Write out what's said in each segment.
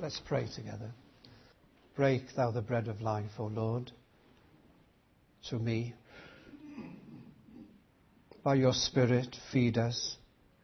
Let's pray together. Break thou the bread of life, O Lord, to me. By your Spirit, feed us.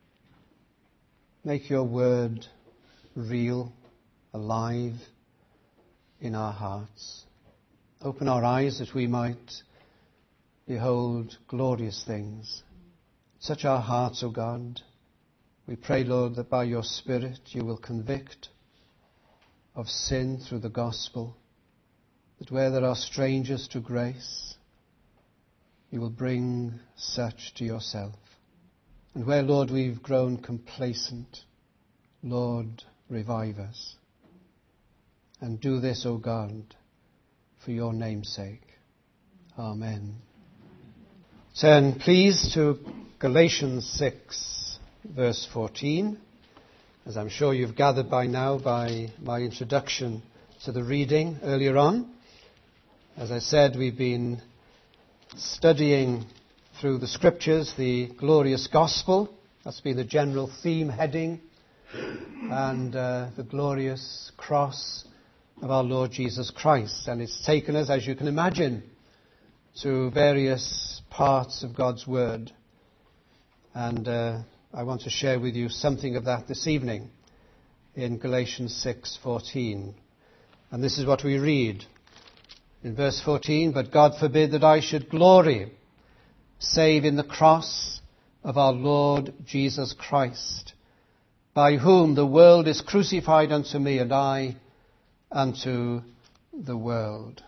Make your word real, alive in our hearts. Open our eyes that we might behold glorious things. Touch our hearts, O God. We pray, Lord, that by your Spirit you will convict of sin through the gospel, that where there are strangers to grace, you will bring such to yourself. And where, Lord, we've grown complacent, Lord, revive us. And do this, O God, for your name's sake. Amen. Turn, please, to Galatians 6, verse 14. As I'm sure you've gathered by now by my introduction to the reading earlier on. As I said, we've been studying through the scriptures the glorious gospel. That's been the general theme heading. And the glorious cross of our Lord Jesus Christ. And it's taken us, as you can imagine, to various parts of God's Word. And I want to share with you something of that this evening in Galatians 6:14. And this is what we read in verse 14. But God forbid that I should glory, save in the cross of our Lord Jesus Christ, by whom the world is crucified unto me, and I unto the world.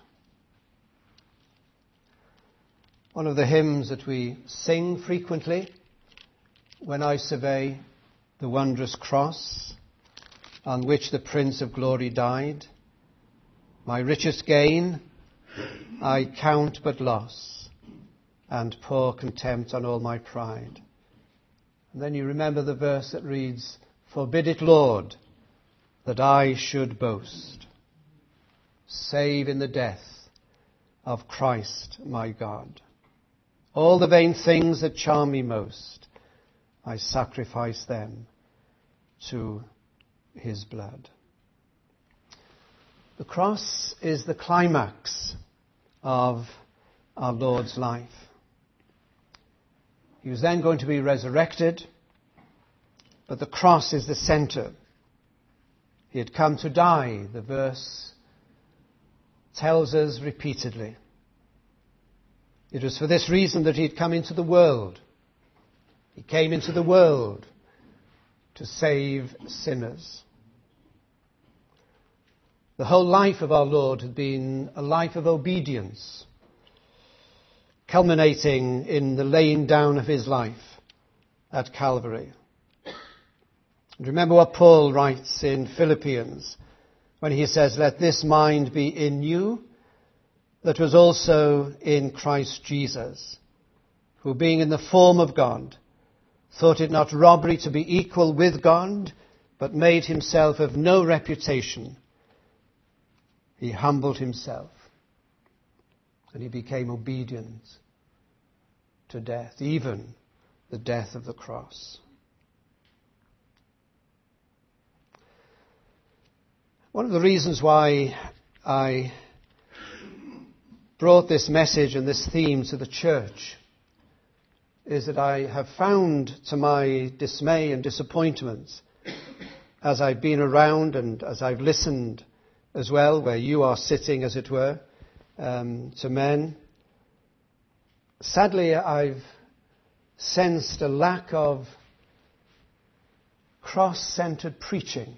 One of the hymns that we sing frequently, when I survey the wondrous cross on which the Prince of Glory died, my richest gain I count but loss, and pour contempt on all my pride. And then you remember the verse that reads, Forbid it, Lord, that I should boast, save in the death of Christ my God. All the vain things that charm me most, I sacrifice them to his blood. The cross is the climax of our Lord's life. He was then going to be resurrected, but the cross is the center. He had come to die, the verse tells us repeatedly. It was for this reason that he had come into the world. He came into the world to save sinners. The whole life of our Lord had been a life of obedience, culminating in the laying down of his life at Calvary. And remember what Paul writes in Philippians when he says, Let this mind be in you that was also in Christ Jesus, who being in the form of God, thought it not robbery to be equal with God, but made himself of no reputation. He humbled himself, and he became obedient to death, even the death of the cross. One of the reasons why I brought this message and this theme to the church is that I have found, to my dismay and disappointment, as I've been around and as I've listened as well, where you are sitting, as it were, to men, sadly I've sensed a lack of cross-centered preaching,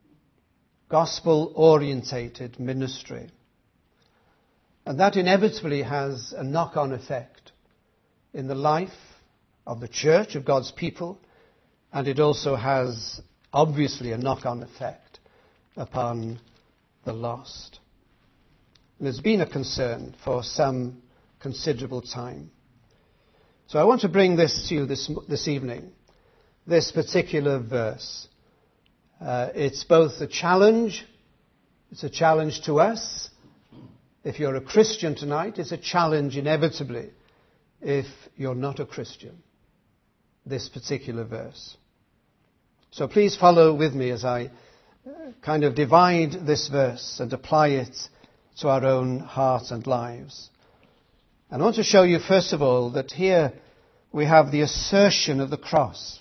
gospel-orientated ministry. And that inevitably has a knock-on effect in the life of the church, of God's people, and it also has obviously a knock-on effect upon the lost. And it's been a concern for some considerable time. So I want to bring this to you this evening, this particular verse. It's both a challenge, it's a challenge to us. If you're a Christian tonight, it's a challenge inevitably if you're not a Christian, this particular verse. So please follow with me as I kind of divide this verse and apply it to our own hearts and lives. And I want to show you, first of all, that here we have the assertion of the cross.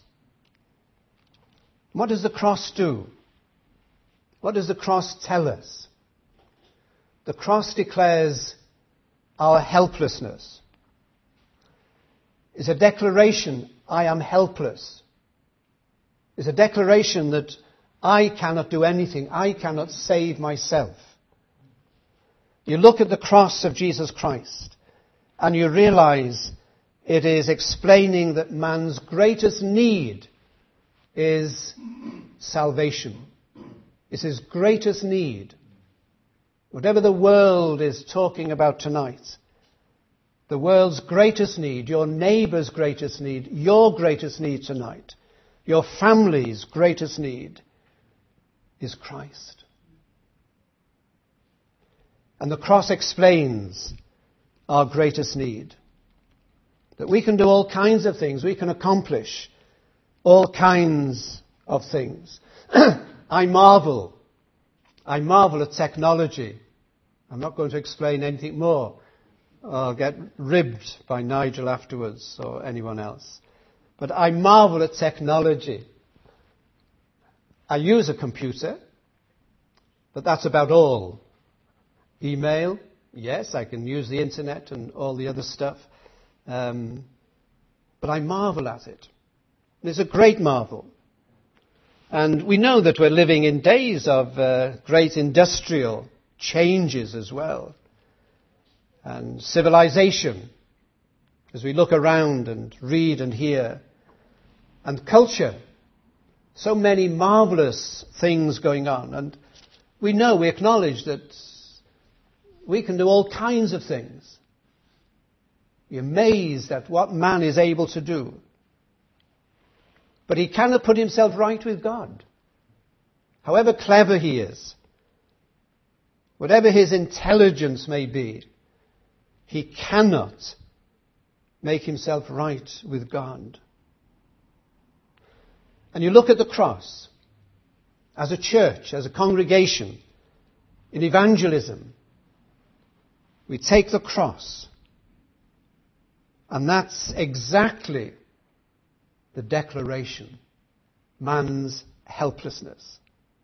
What does the cross do? What does the cross tell us? The cross declares our helplessness. It's a declaration, I am helpless. It's a declaration that I cannot do anything. I cannot save myself. You look at the cross of Jesus Christ and you realize it is explaining that man's greatest need is salvation. It's his greatest need. Whatever the world is talking about tonight, the world's greatest need, your neighbor's greatest need, your greatest need tonight, your family's greatest need is Christ. And the cross explains our greatest need. That we can do all kinds of things. We can accomplish all kinds of things. I marvel at technology. I'm not going to explain anything more. I'll get ribbed by Nigel afterwards or anyone else. But I marvel at technology. I use a computer, but that's about all. Email, yes, I can use the internet and all the other stuff. But I marvel at it. It's a great marvel. And we know that we're living in days of great industrial changes as well. And civilization, as we look around and read and hear. And culture. So many marvelous things going on. And we acknowledge that we can do all kinds of things. You're amazed at what man is able to do. But he cannot put himself right with God. However clever he is, whatever his intelligence may be, he cannot make himself right with God. And you look at the cross as a church, as a congregation, in evangelism. We take the cross, and that's exactly the declaration, man's helplessness.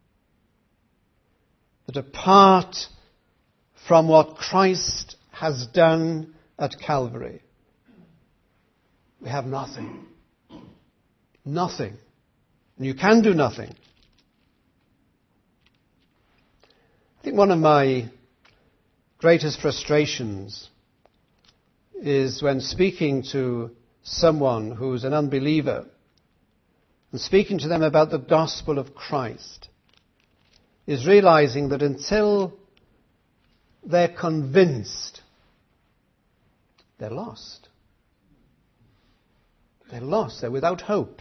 That apart from what Christ has done at Calvary, we have nothing. Nothing. And you can do nothing. I think one of my greatest frustrations is when speaking to someone who's an unbeliever and speaking to them about the gospel of Christ, is realizing that until they're convinced, they're lost. They're lost. They're without hope.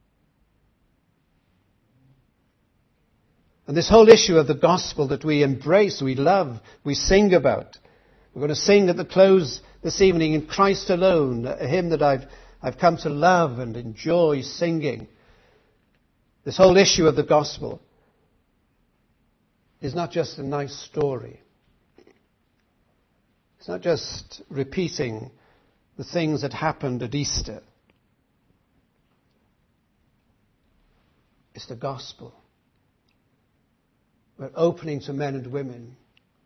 And this whole issue of the gospel that we embrace, we love, we sing about. We're going to sing at the close this evening, In Christ Alone, a hymn that I've come to love and enjoy singing. This whole issue of the gospel is not just a nice story. It's not just repeating the things that happened at Easter. It's the gospel. We're opening to men and women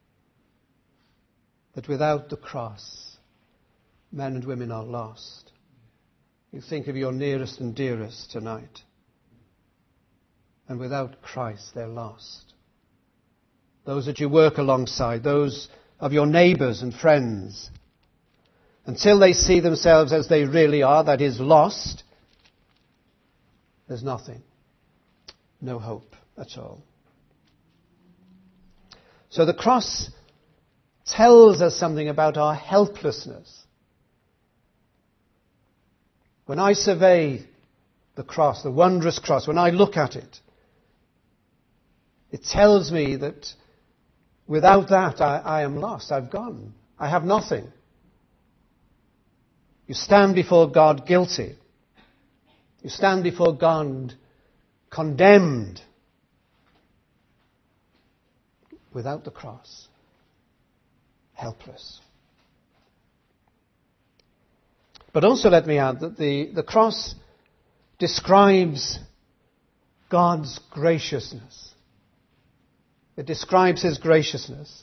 that without the cross, men and women are lost. You think of your nearest and dearest tonight. And without Christ, they're lost. Those that you work alongside, those of your neighbours and friends. Until they see themselves as they really are, that is, lost, there's nothing. No hope at all. So the cross tells us something about our helplessness. When I survey the cross, the wondrous cross, when I look at it, it tells me that without that I am lost. I've gone. I have nothing. You stand before God guilty. You stand before God condemned. without the cross, helpless. But also let me add that the cross describes God's graciousness. It describes his graciousness.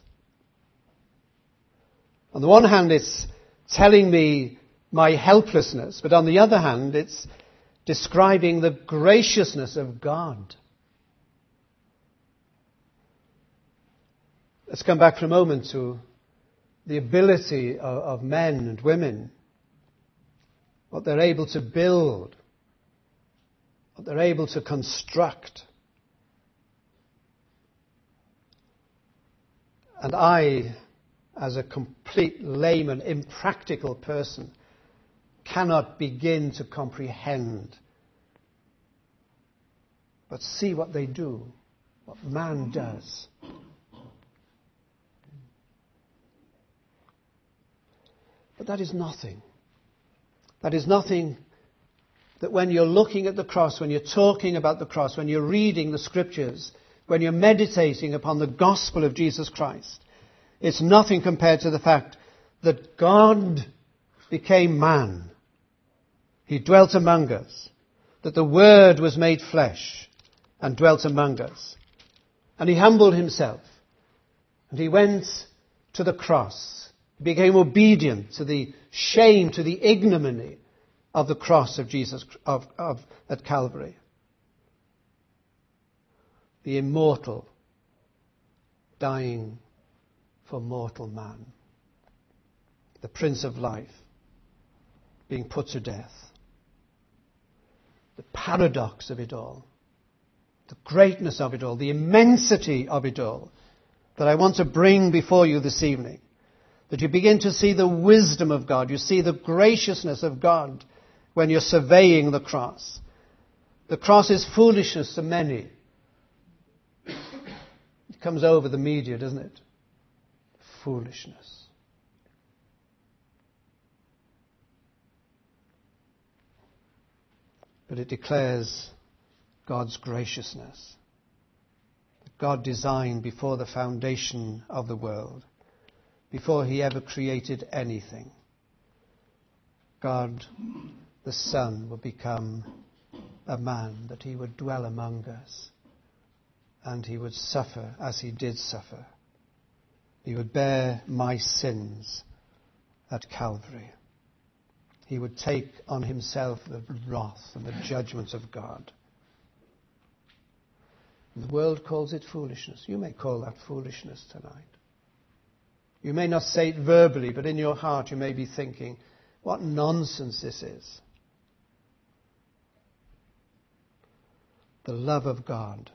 On the one hand, it's telling me my helplessness, but on the other hand, it's describing the graciousness of God. Let's come back for a moment to the ability of men and women, what they're able to build, what they're able to construct. And I, as a complete layman, impractical person, cannot begin to comprehend. But see what they do, what man does. But that is nothing. That is nothing that when you're looking at the cross, when you're talking about the cross, when you're reading the scriptures, when you're meditating upon the gospel of Jesus Christ, it's nothing compared to the fact that God became man. He dwelt among us. That the Word was made flesh and dwelt among us. And he humbled himself. And he went to the cross. He became obedient to the shame, to the ignominy of the cross of Jesus at Calvary. The immortal dying for mortal man. The Prince of Life being put to death. The paradox of it all. The greatness of it all. The immensity of it all. That I want to bring before you this evening. That you begin to see the wisdom of God. You see the graciousness of God when you're surveying the cross. The cross is foolishness to many. It comes over the media, doesn't it? Foolishness. But it declares God's graciousness. God designed before the foundation of the world, before he ever created anything, God, the Son, would become a man, that he would dwell among us, and he would suffer as he did suffer. He would bear my sins at Calvary. He would take on himself the wrath and the judgments of God. The world calls it foolishness. You may call that foolishness tonight. You may not say it verbally, but in your heart you may be thinking, what nonsense this is. The love of God.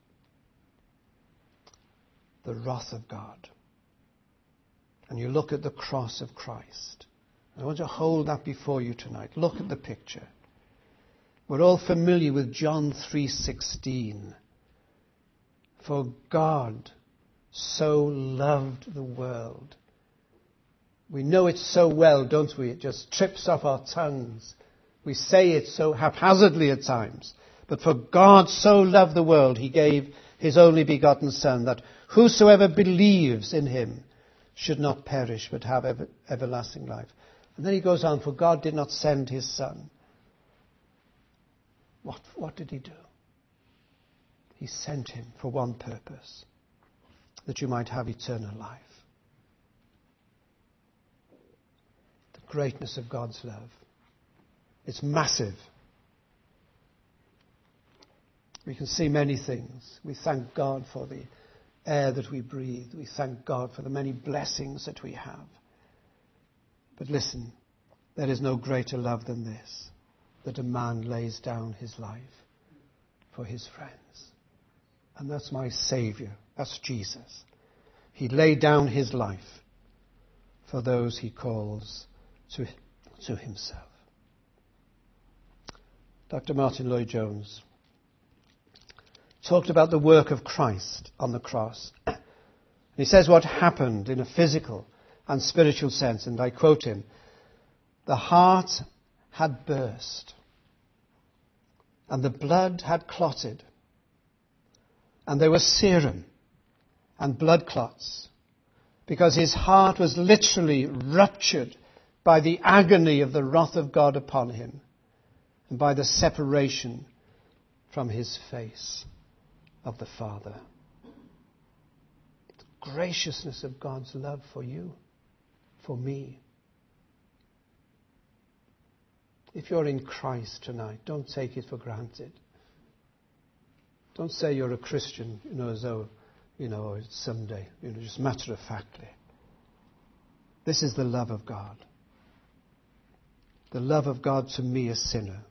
The wrath of God. And you look at the cross of Christ. I want to hold that before you tonight. Look at the picture. We're all familiar with John 3:16. For God so loved the world. We know it so well, don't we? It just trips off our tongues. We say it so haphazardly at times. But for God so loved the world, he gave his only begotten Son, that whosoever believes in him should not perish, but have everlasting life. And then he goes on, for God did not send his Son. What did he do? He sent him for one purpose, that you might have eternal life. The greatness of God's love. It's massive. We can see many things. We thank God for the air that we breathe. We thank God for the many blessings that we have. But listen, there is no greater love than this, that a man lays down his life for his friends. And that's my Saviour. That's Jesus. He laid down his life for those he calls to himself. Dr. Martin Lloyd-Jones talked about the work of Christ on the cross. He says what happened in a physical and spiritual sense, and I quote him, the heart had burst, and the blood had clotted, and there was serum, and blood clots, because his heart was literally ruptured by the agony of the wrath of God upon him and by the separation from his face of the Father. The graciousness of God's love for you, for me. If you're in Christ tonight, don't take it for granted. Don't say you're a Christian, as though, it's someday, just matter-of-factly. This is the love of God. The love of God to me, a sinner.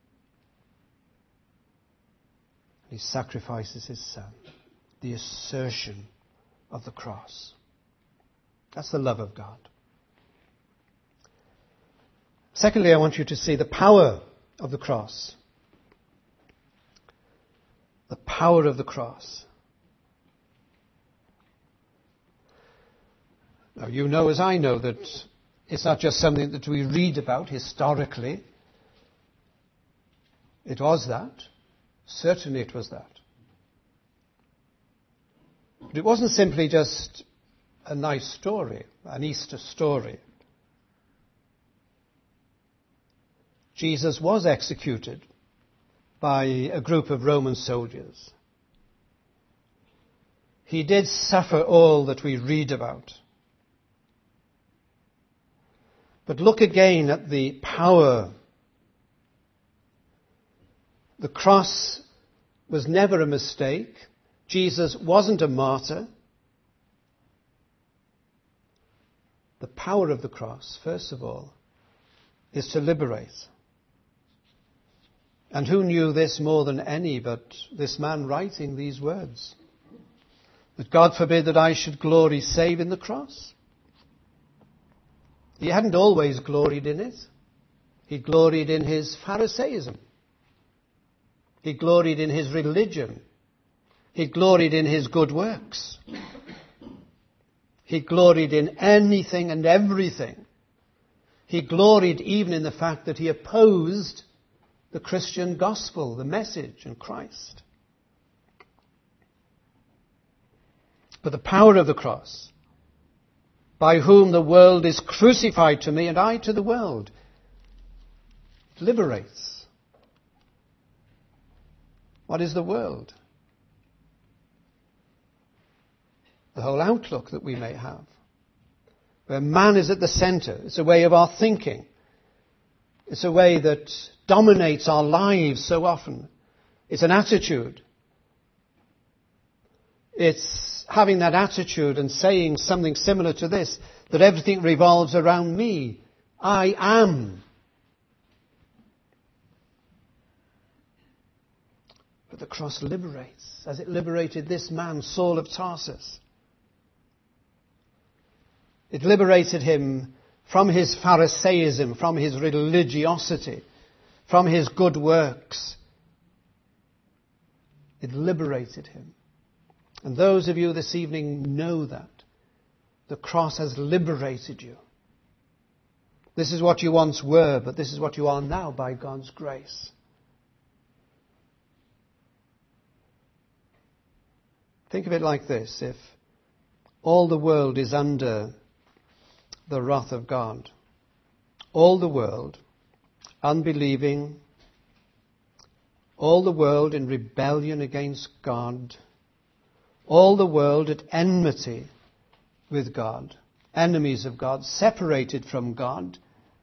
He sacrifices his Son. The assertion of the cross. That's the love of God. Secondly, I want you to see the power of the cross. The power of the cross. Now, you know as I know that it's not just something that we read about historically. It was that. Certainly it was that. But it wasn't simply just a nice story, an Easter story. Jesus was executed by a group of Roman soldiers. He did suffer all that we read about. But look again at the power. The cross was never a mistake. Jesus wasn't a martyr. The power of the cross, first of all, is to liberate. And who knew this more than any but this man writing these words? That God forbid that I should glory save in the cross. He hadn't always gloried in it. He gloried in his Pharisaism. He gloried in his religion. He gloried in his good works. He gloried in anything and everything. He gloried even in the fact that he opposed the Christian gospel, the message, and Christ. But the power of the cross, by whom the world is crucified to me and I to the world, liberates. What is the world? The whole outlook that we may have, where man is at the center. It's a way of our thinking. It's a way that dominates our lives so often. It's an attitude. It's having that attitude and saying something similar to this, that everything revolves around me. I am. But the cross liberates, as it liberated this man, Saul of Tarsus. It liberated him from his Pharisaism, from his religiosity, from his good works. It liberated him. And those of you this evening know that. The cross has liberated you. This is what you once were, but this is what you are now by God's grace. Think of it like this. If all the world is under the wrath of God, all the world unbelieving, all the world in rebellion against God, all the world at enmity with God, enemies of God, separated from God.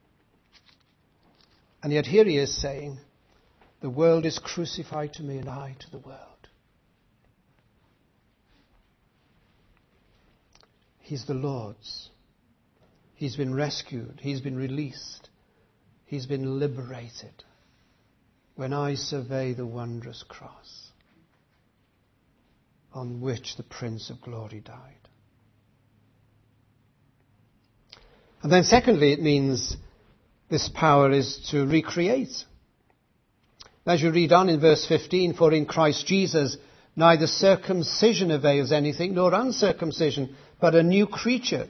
And yet here he is saying, the world is crucified to me and I to the world. He's the Lord's. He's been rescued. He's been released. He's been liberated. When I survey the wondrous cross on which the Prince of Glory died. And then secondly, it means this power is to recreate. As you read on in verse 15, for in Christ Jesus neither circumcision avails anything nor uncircumcision, but a new creature.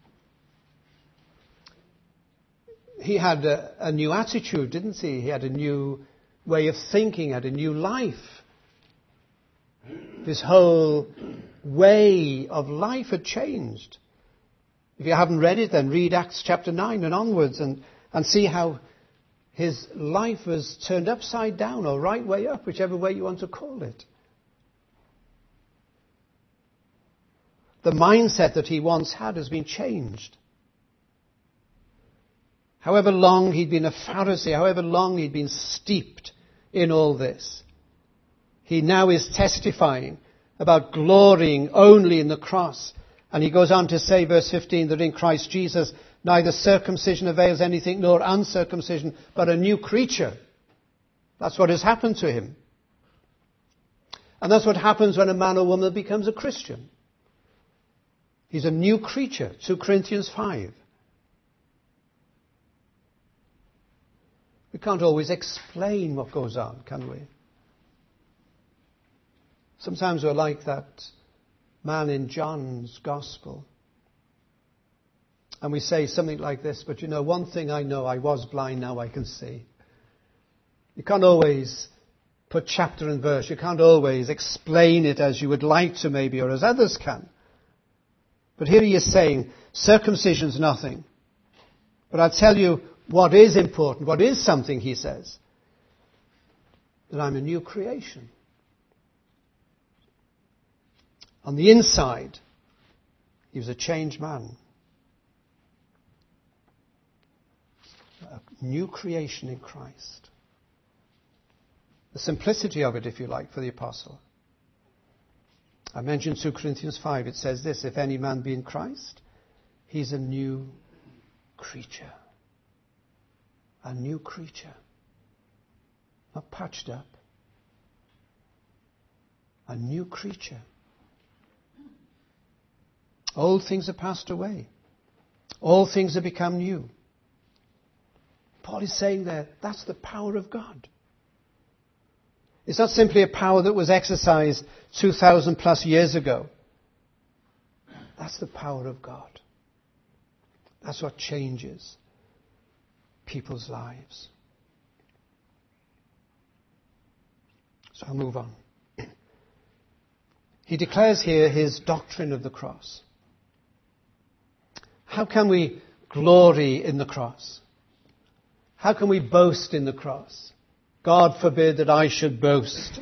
He had a new attitude, didn't he? He had a new way of thinking, had a new life. His whole way of life had changed. If you haven't read it, then read Acts chapter 9 and onwards and see how his life was turned upside down or right way up, whichever way you want to call it. The mindset that he once had has been changed. However long he'd been a Pharisee, however long he'd been steeped in all this, he now is testifying about glorying only in the cross. And he goes on to say, verse 15, that in Christ Jesus neither circumcision avails anything nor uncircumcision, but a new creature. That's what has happened to him. And that's what happens when a man or woman becomes a Christian. He's a new creature, 2 Corinthians 5. We can't always explain what goes on, can we? Sometimes we're like that man in John's Gospel. And we say something like this, but you know, one thing I know, I was blind, now I can see. You can't always put chapter and verse. You can't always explain it as you would like to maybe, or as others can. But here he is saying, circumcision's nothing. But I'll tell you what is important, what is something, he says. That I'm a new creation. On the inside, he was a changed man. A new creation in Christ. The simplicity of it, if you like, for the apostle. I mentioned 2 Corinthians 5. It says this, if any man be in Christ, he's a new creature. A new creature. Not patched up. A new creature. Old things have passed away. All things have become new. Paul is saying there, that's the power of God. It's not simply a power that was exercised 2,000 plus years ago. That's the power of God. That's what changes people's lives. So I'll move on. He declares here his doctrine of the cross. How can we glory in the cross? How can we boast in the cross? God forbid that I should boast.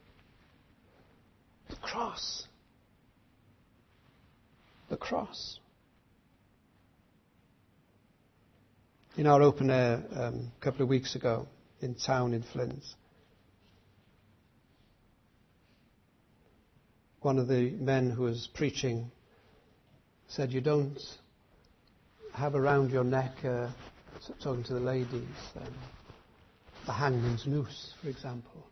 The cross. The cross. In our open air a couple of weeks ago in town in Flint, one of the men who was preaching said, you don't have around your neck, talking to the ladies, the hangman's noose, for example.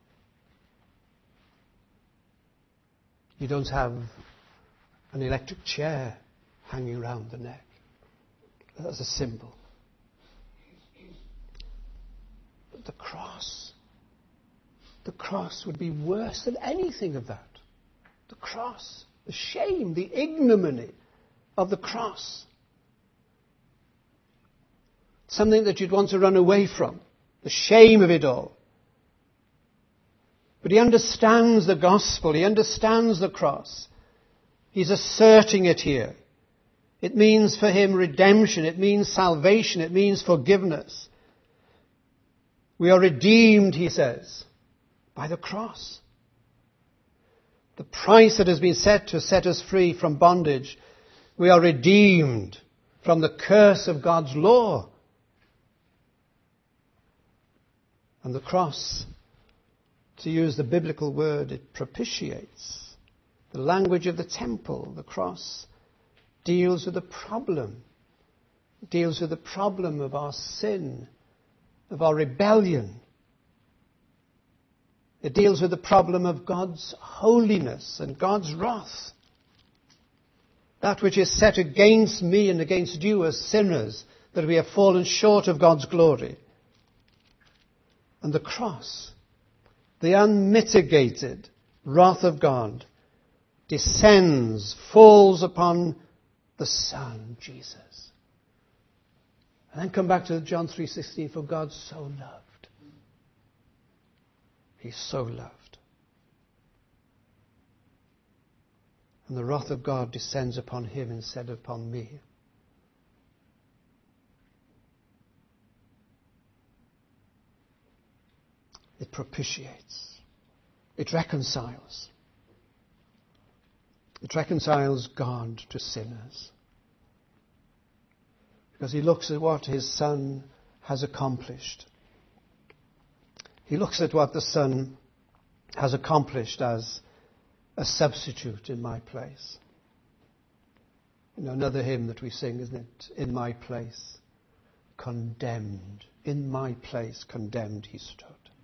You don't have an electric chair hanging around the neck. That's a symbol. But the cross would be worse than anything of that. The cross, the shame, the ignominy of the cross. Something that you'd want to run away from. The shame of it all. But he understands the gospel. He understands the cross. He's asserting it here. It means for him redemption. It means salvation. It means forgiveness. We are redeemed, he says, by the cross. The price that has been set to set us free from bondage. We are redeemed from the curse of God's law. And the cross, to use the biblical word, it propitiates. The language of the temple, the cross, deals with the problem. It deals with the problem of our sin, of our rebellion. It deals with the problem of God's holiness and God's wrath. That which is set against me and against you as sinners, that we have fallen short of God's glory. And the cross, the unmitigated wrath of God, descends, falls upon the Son, Jesus. And then come back to John 3:16, for God so loved. He so loved. And the wrath of God descends upon him instead of upon me. It propitiates. It reconciles. It reconciles God to sinners. Because he looks at what his Son has accomplished. He looks at what the Son has accomplished as a substitute in my place. You know, another hymn that we sing, isn't it? In my place, condemned. In my place, condemned he stood.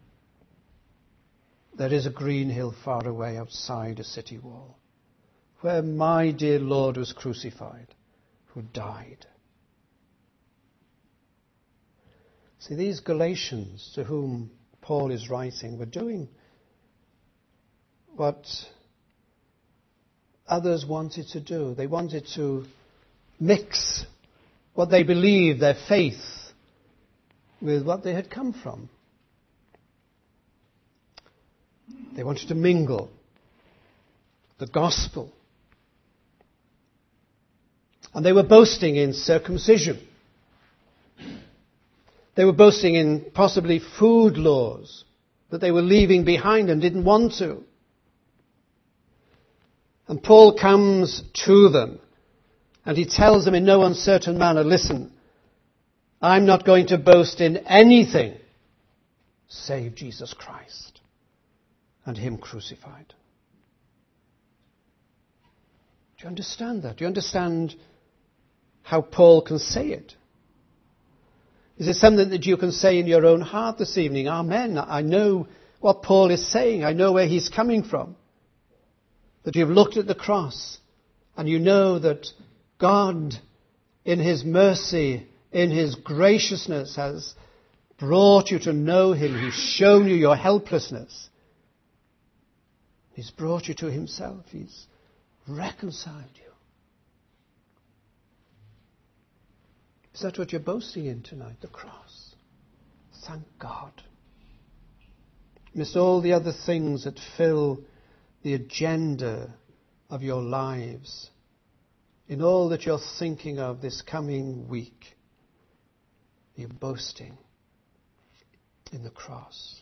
There is a green hill far away outside a city wall, where my dear Lord was crucified, who died. See, these Galatians to whom Paul is writing were doing what others wanted to do. They wanted to mix what they believed, their faith, with what they had come from. They wanted to mingle the gospel. And they were boasting in circumcision. They were boasting in possibly food laws that they were leaving behind and didn't want to. And Paul comes to them and he tells them in no uncertain manner, listen, I'm not going to boast in anything save Jesus Christ and him crucified. Do you understand that? Do you understand how Paul can say it? Is it something that you can say in your own heart this evening? Amen. I know what Paul is saying. I know where he's coming from. That you've looked at the cross and you know that God, in his mercy, in his graciousness, has brought you to know him. He's shown you your helplessness. He's brought you to himself. He's reconciled you. Is that what you're boasting in tonight? The cross. Thank God. Miss all the other things that fill the agenda of your lives, in all that you're thinking of this coming week. You're boasting in the cross.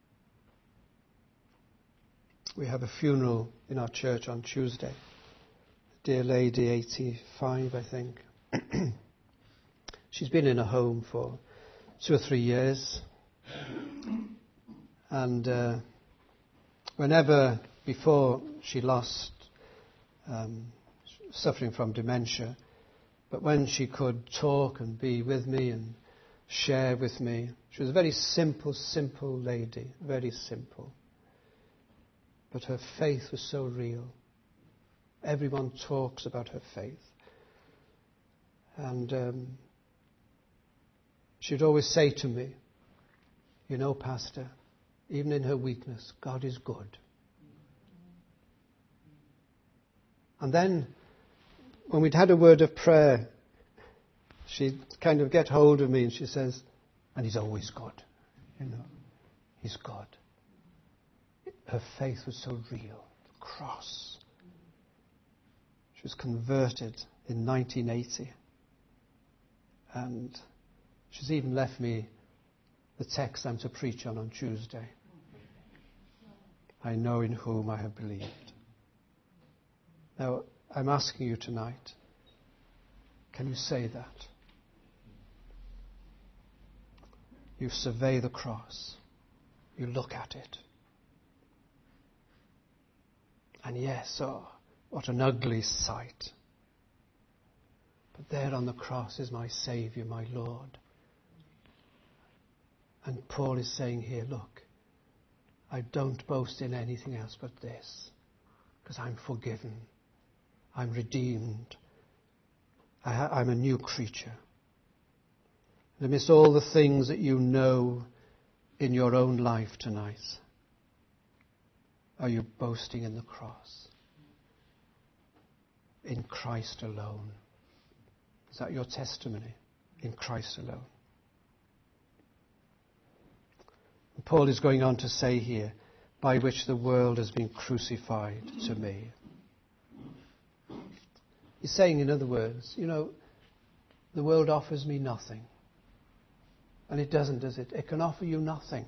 We have a funeral in our church on Tuesday. Dear lady, 85, I think. She's been in a home for 2 or 3 years. And whenever, before she lost, suffering from dementia, but when she could talk and be with me and share with me, she was a very simple lady, very simple. But her faith was so real. Everyone talks about her faith. And she'd always say to me, you know, Pastor, even in her weakness, God is good. And then, when we'd had a word of prayer, she'd kind of get hold of me and she says, and he's always good. You know, he's good. Her faith was so real. The cross. She was converted in 1980. And she's even left me the text I'm to preach on Tuesday. I know in whom I have believed. Now, I'm asking you tonight, can you say that? You survey the cross. You look at it. And yes, oh, what an ugly sight. But there on the cross is my Saviour, my Lord. And Paul is saying here, look, I don't boast in anything else but this, because I'm forgiven. I'm redeemed. I'm a new creature. And amidst all the things that you know in your own life tonight, are you boasting in the cross? In Christ alone? Is that your testimony? In Christ alone? And Paul is going on to say here, by which the world has been crucified to me. He's saying, in other words, the world offers me nothing. And it doesn't, does it? It can offer you nothing.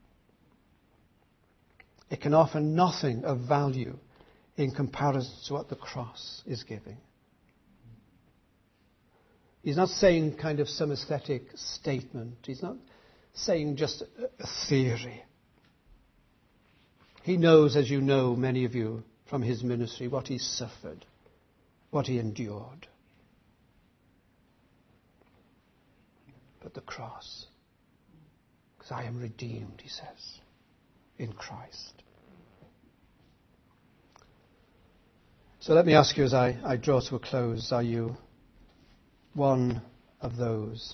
It can offer nothing of value in comparison to what the cross is giving. He's not saying kind of some aesthetic statement. He's not saying just a theory. He knows, as you know, many of you from his ministry, what he suffered, what he endured. But the cross, because I am redeemed, he says, in Christ. So let me ask you as I draw to a close, are you one of those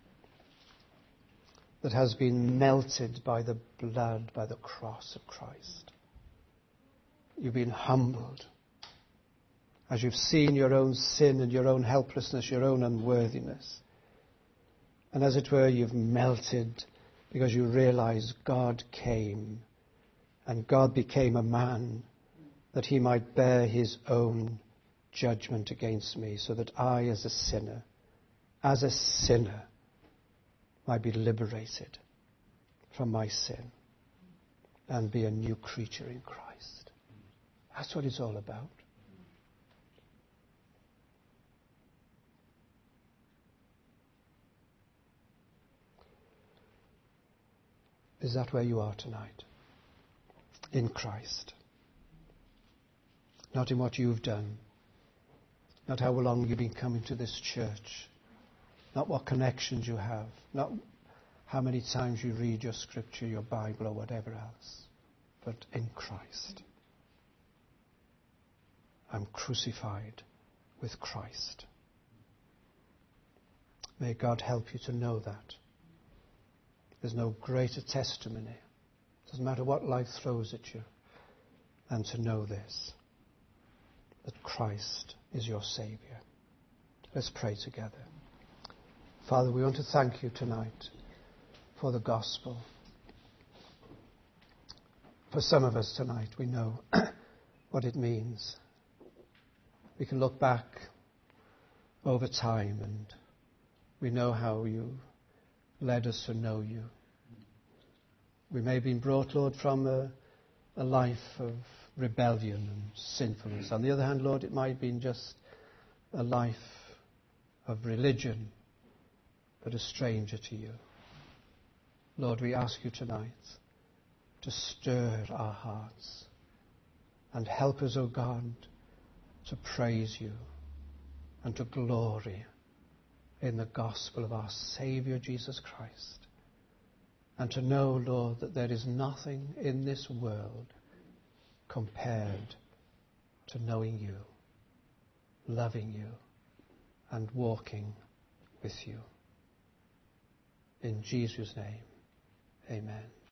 that has been melted by the blood, by the cross of Christ? You've been humbled as you've seen your own sin and your own helplessness, your own unworthiness. And as it were, you've melted because you realize God came and God became a man that he might bear his own judgment against me, so that I, as a sinner, might be liberated from my sin and be a new creature in Christ. That's what it's all about. Is that where you are tonight? In Christ. Not in what you've done. Not how long you've been coming to this church. Not what connections you have. Not how many times you read your scripture, your Bible, or whatever else. But in Christ. I'm crucified with Christ. May God help you to know that. There's no greater testimony. Doesn't matter what life throws at you. Than to know this. That Christ is your Saviour. Let's pray together. Father, we want to thank you tonight for the gospel. For some of us tonight, we know what it means. We can look back over time and we know how you led us to know you. We may have been brought, Lord, from a life of rebellion and sinfulness. On the other hand, Lord, it might have been just a life of religion, but a stranger to you. Lord, we ask you tonight to stir our hearts and help us, O God, to praise you and to glory in the gospel of our Saviour Jesus Christ. And to know, Lord, that there is nothing in this world compared to knowing you, loving you, and walking with you. In Jesus' name, amen.